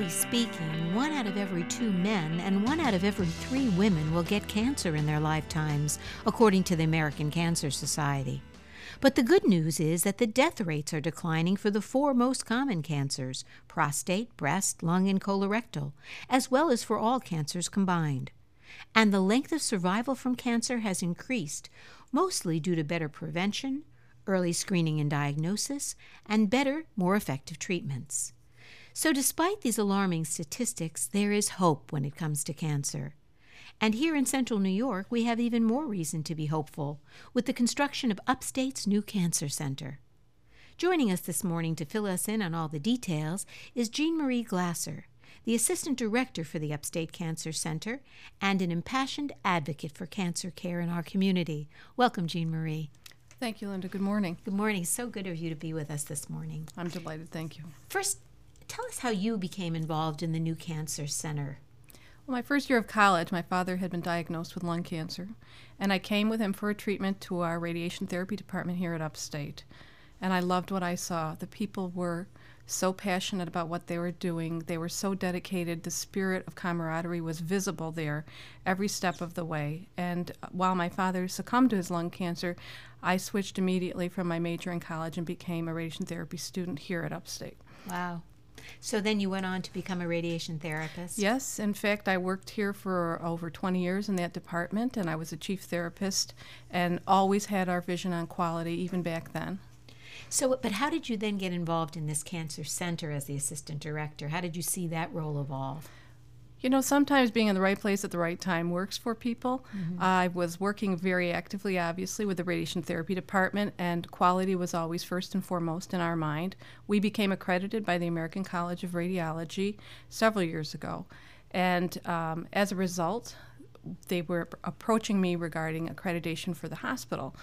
Statistically speaking, 1 out of every 2 men and 1 out of every 3 women will get cancer in their lifetimes, according to the American Cancer Society. But the good news is that the death rates are declining for the 4 most common cancers: prostate, breast, lung, and colorectal, as well as for all cancers combined. And the length of survival from cancer has increased, mostly due to better prevention, early screening and diagnosis, and better, more effective treatments. So despite these alarming statistics, there is hope when it comes to cancer. And here in central New York, we have even more reason to be hopeful with the construction of Upstate's new cancer center. Joining us this morning to fill us in on all the details is Jean Marie Glasser, the Assistant Director for the Upstate Cancer Center and an impassioned advocate for cancer care in our community. Welcome, Jean Marie. Thank you, Linda. Good morning. Good morning. So good of you to be with us this morning. I'm delighted. Thank you. First, tell us how you became involved in the new cancer center. Well, my first year of college, my father had been diagnosed with lung cancer, and I came with him for a treatment to our radiation therapy department here at Upstate. And I loved what I saw. The people were so passionate about what they were doing. They were so dedicated. The spirit of camaraderie was visible there every step of the way. And while my father succumbed to his lung cancer, I switched immediately from my major in college and became a radiation therapy student here at Upstate. Wow. So then you went on to become a radiation therapist? Yes. In fact, I worked here for over 20 years in that department, and I was a chief therapist and always had our vision on quality, even back then. So, but how did you then get involved in this cancer center as the assistant director? How did you see that role evolve? You know, sometimes being in the right place at the right time works for people. I was working very actively, obviously, with the radiation therapy department, and quality was always first and foremost in our mind. We became accredited by the American College of Radiology several years ago, and as a result, they were approaching me regarding accreditation for the hospital.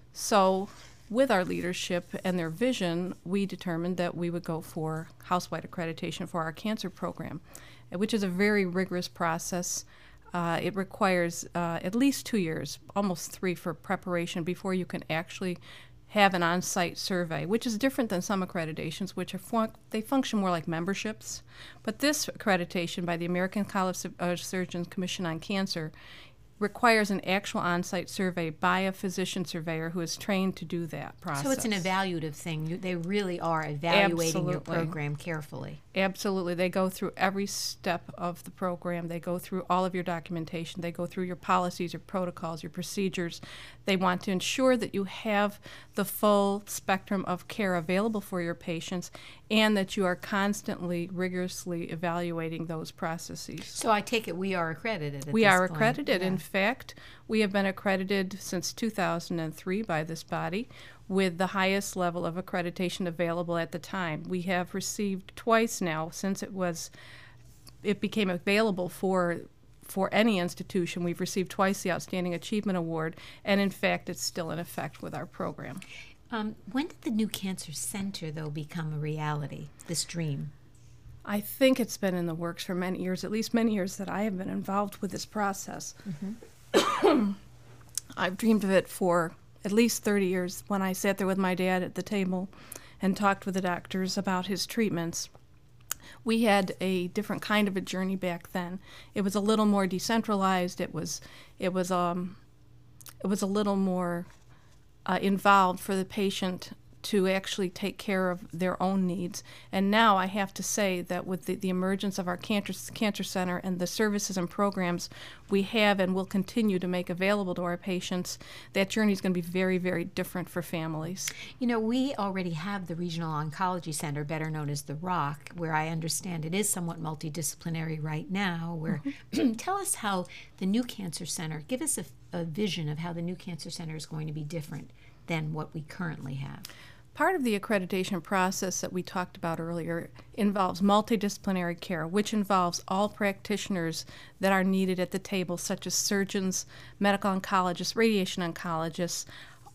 So with our leadership and their vision, we determined that we would go for house-wide accreditation for our cancer program, which is a very rigorous process. It requires at least 2 years, almost 3, for preparation before you can actually have an on-site survey, which is different than some accreditations, which are they function more like memberships. But this accreditation by the American College of Surgeons Commission on Cancer requires an actual on-site survey by a physician surveyor who is trained to do that process. So it's an evaluative thing. They really are evaluating your program carefully. Absolutely. They go through every step of the program. They go through all of your documentation. They go through your policies, your protocols, your procedures. They want to ensure that you have the full spectrum of care available for your patients and that you are constantly, rigorously evaluating those processes. So I take it we are accredited at We this are point. accredited. Yeah. In fact, we have been accredited since 2003 by this body with the highest level of accreditation available at the time. We have received twice now since it became available for any institution. We've received twice the Outstanding Achievement Award, and in fact, it's still in effect with our program. When did the new cancer center, though, become a reality, this dream? I think it's been in the works for many years, at least many years that I have been involved with this process. I've dreamed of it for at least 30 years when I sat there with my dad at the table and talked with the doctors about his treatments. We had a different kind of a journey back then. It was a little more decentralized. It was a little more involved for the patient to actually take care of their own needs. And now I have to say that with the emergence of our cancer center and the services and programs we have and will continue to make available to our patients, that journey is going to be very, very different for families. You know, we already have the Regional Oncology Center, better known as the ROC, where I understand it is somewhat multidisciplinary right now. Where tell us how the new cancer center, give us a vision of how the new cancer center is going to be different than what we currently have. Part of the accreditation process that we talked about earlier involves multidisciplinary care, which involves all practitioners that are needed at the table, such as surgeons, medical oncologists, radiation oncologists,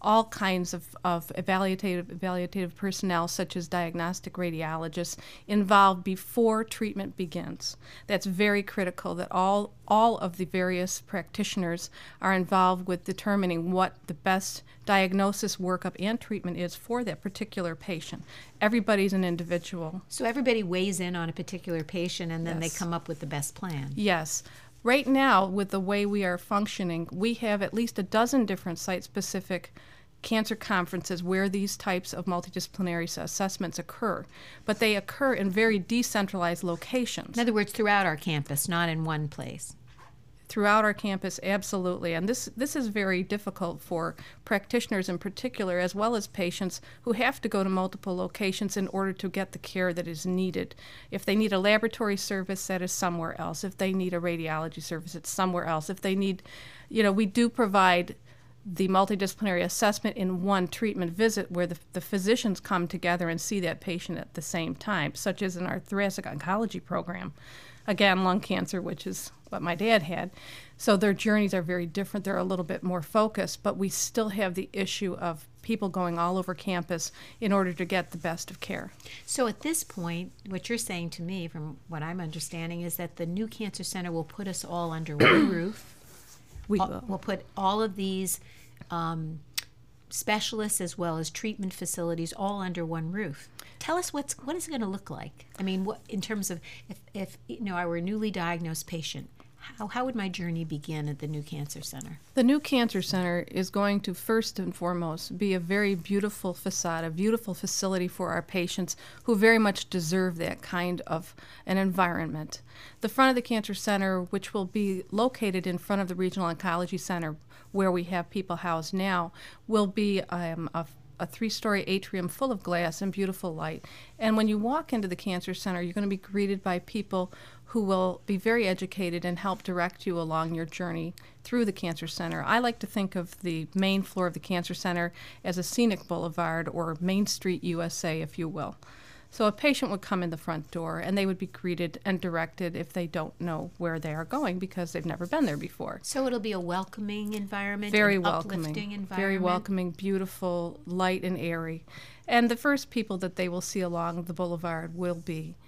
all kinds of evaluative personnel, such as diagnostic radiologists, involved before treatment begins. That's very critical, that all of the various practitioners are involved with determining what the best diagnosis, workup, and treatment is for that particular patient. Everybody's an individual. So everybody weighs in on a particular patient, and then Yes. they come up with the best plan. Yes. Right now, with the way we are functioning, we have at least a dozen different site-specific cancer conferences where these types of multidisciplinary assessments occur, but they occur in very decentralized locations. In other words, throughout our campus, not in one place. Throughout our campus, absolutely. And this is very difficult for practitioners in particular, as well as patients who have to go to multiple locations in order to get the care that is needed. If they need a laboratory service, that is somewhere else. If they need a radiology service, it's somewhere else. If they need, we do provide the multidisciplinary assessment in one treatment visit where the physicians come together and see that patient at the same time, such as in our thoracic oncology program. Again, lung cancer, which is what my dad had. So their journeys are very different. They're a little bit more focused, but we still have the issue of people going all over campus in order to get the best of care. So at this point, what you're saying to me, from what I'm understanding, is that the new cancer center will put us all under one roof. We'll put all of these specialists as well as treatment facilities all under one roof. Tell us what is it going to look like? I mean, what, in terms of if I were a newly diagnosed patient, how would my journey begin at the new cancer center? The new cancer center is going to first and foremost be a very beautiful facade, a beautiful facility for our patients who very much deserve that kind of an environment. The front of the cancer center, which will be located in front of the Regional Oncology Center where we have people housed now, will be a three-story atrium full of glass and beautiful light. And when you walk into the cancer center, you're going to be greeted by people who will be very educated and help direct you along your journey through the cancer center. I like to think of the main floor of the cancer center as a scenic boulevard, or Main Street USA, if you will. So a patient would come in the front door and they would be greeted and directed if they don't know where they are going because they've never been there before. So it'll be a welcoming environment, very an welcoming, uplifting environment. Very welcoming, beautiful, light and airy. And the first people that they will see along the boulevard will be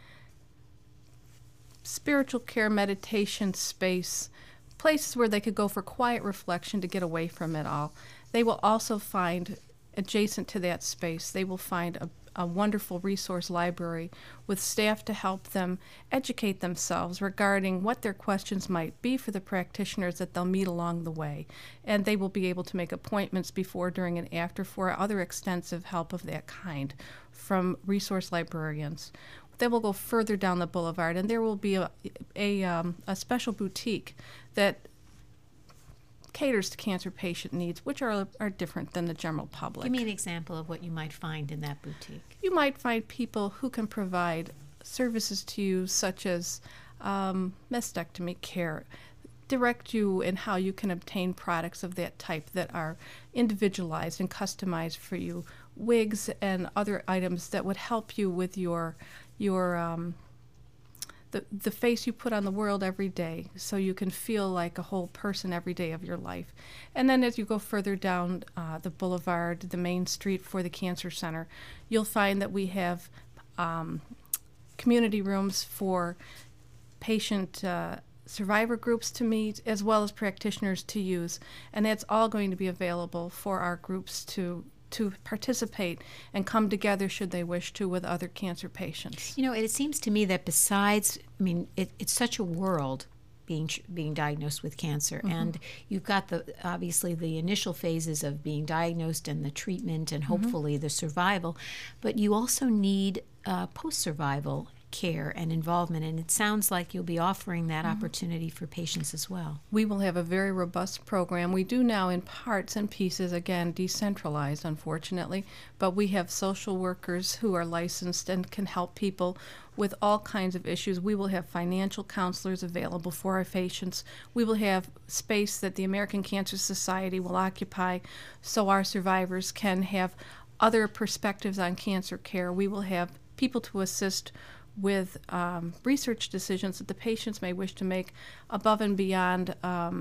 spiritual care, meditation space, places where they could go for quiet reflection to get away from it all. They will also find, adjacent to that space, they will find a wonderful resource library with staff to help them educate themselves regarding what their questions might be for the practitioners that they'll meet along the way. And they will be able to make appointments before, during, and after for other extensive help of that kind from resource librarians. They will go further down the boulevard, and there will be a special boutique that caters to cancer patient needs, which are different than the general public. Give me an example of what you might find in that boutique. You might find people who can provide services to you, such as mastectomy care, direct you in how you can obtain products of that type that are individualized and customized for you, wigs and other items that would help you with the face you put on the world every day, so you can feel like a whole person every day of your life. And then as you go further down the boulevard, the main street for the cancer center, you'll find that we have community rooms for patient survivor groups to meet, as well as practitioners to use. And that's all going to be available for our groups to participate and come together, should they wish to, with other cancer patients. It seems to me that besides, it's such a world being diagnosed with cancer, and you've got obviously the initial phases of being diagnosed and the treatment and hopefully the survival, but you also need post-survival care and involvement, and it sounds like you'll be offering that opportunity for patients as well. We will have a very robust program. We do now in parts and pieces, again, decentralized, unfortunately, but we have social workers who are licensed and can help people with all kinds of issues. We will have financial counselors available for our patients. We will have space that the American Cancer Society will occupy so our survivors can have other perspectives on cancer care. We will have people to assist with research decisions that the patients may wish to make above and beyond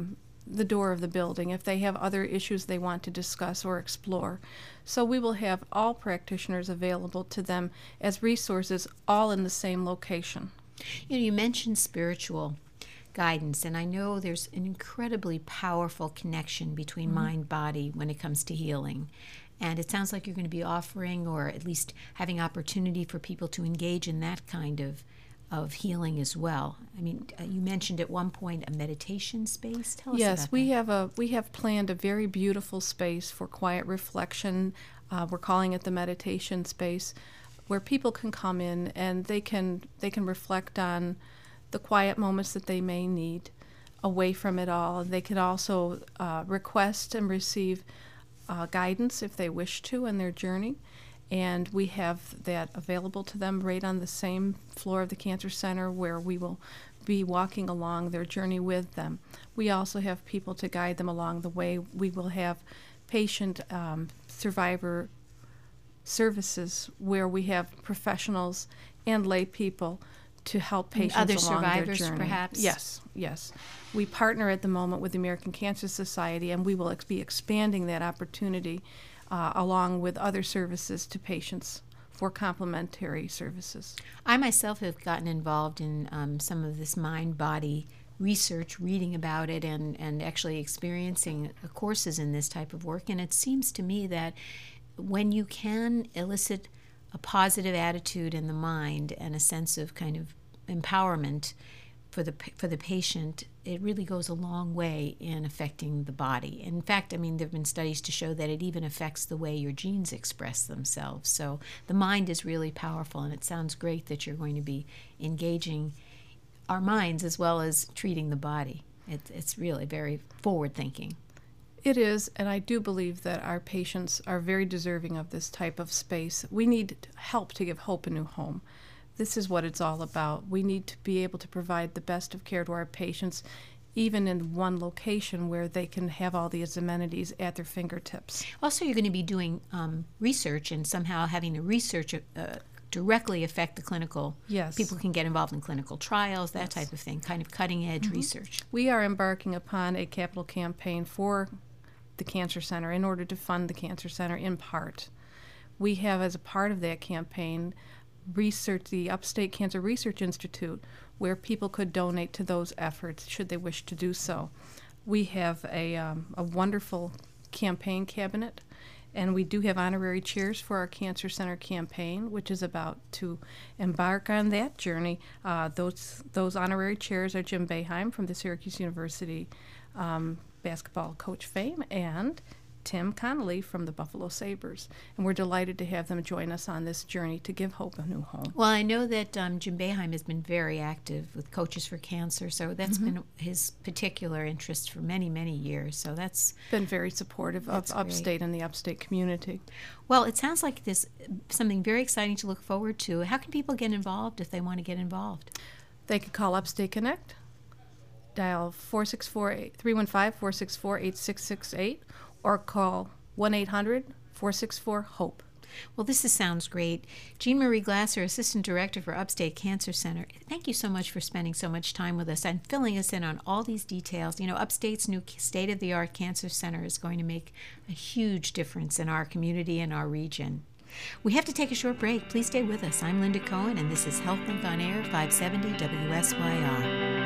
the door of the building if they have other issues they want to discuss or explore. So we will have all practitioners available to them as resources, all in the same location. You mentioned spiritual guidance, and I know there's an incredibly powerful connection between mind body when it comes to healing. And it sounds like you're going to be offering, or at least having opportunity for people to engage in that kind of healing as well. I mean, you mentioned at one point a meditation space. Tell us about that. We have planned a very beautiful space for quiet reflection. We're calling it the meditation space, where people can come in and they can reflect on the quiet moments that they may need away from it all. They can also request and receive guidance if they wish to in their journey. And we have that available to them right on the same floor of the Cancer Center, where we will be walking along their journey with them. We also have people to guide them along the way. We will have patient survivor services where we have professionals and lay people to help patients other along survivors, their journey. Perhaps? Yes. We partner at the moment with the American Cancer Society, and we will be expanding that opportunity along with other services to patients for complementary services. I myself have gotten involved in some of this mind-body research, reading about it, and actually experiencing courses in this type of work. And it seems to me that when you can elicit a positive attitude in the mind and a sense of kind of empowerment for the patient, it really goes a long way in affecting the body. In fact, I mean, there have been studies to show that it even affects the way your genes express themselves. So the mind is really powerful, and it sounds great that you're going to be engaging our minds as well as treating the body. It's really very forward-thinking. It is, and I do believe that our patients are very deserving of this type of space. We need help to give hope a new home. This is what it's all about. We need to be able to provide the best of care to our patients, even in one location where they can have all these amenities at their fingertips. Also, you're going to be doing research and somehow having the research directly affect the clinical. Yes. People can get involved in clinical trials, that type of thing, kind of cutting-edge research. We are embarking upon a capital campaign for the Cancer Center in order to fund the Cancer Center in part. We have, as a part of that campaign, researched the Upstate Cancer Research Institute, where people could donate to those efforts should they wish to do so. We have a wonderful campaign cabinet, and we do have honorary chairs for our Cancer Center campaign, which is about to embark on that journey. Those honorary chairs are Jim Boeheim from the Syracuse University basketball coach fame, and Tim Connolly from the Buffalo Sabres. And we're delighted to have them join us on this journey to give hope a new home. Well, I know that Jim Boeheim has been very active with Coaches for Cancer, so that's been his particular interest for many, many years. So that's been very supportive of Upstate and the Upstate community. Well, it sounds like there's something very exciting to look forward to. How can people get involved if they want to get involved? They can call Upstate Connect, dial 315-464-8668, or call 1-800-464-HOPE. Well, this sounds great. Jean Marie Glasser, Assistant Director for Upstate Cancer Center, thank you so much for spending so much time with us and filling us in on all these details. You know, Upstate's new state-of-the-art cancer center is going to make a huge difference in our community and our region. We have to take a short break. Please stay with us. I'm Linda Cohen, and this is HealthLink on Air, 570 WSYR.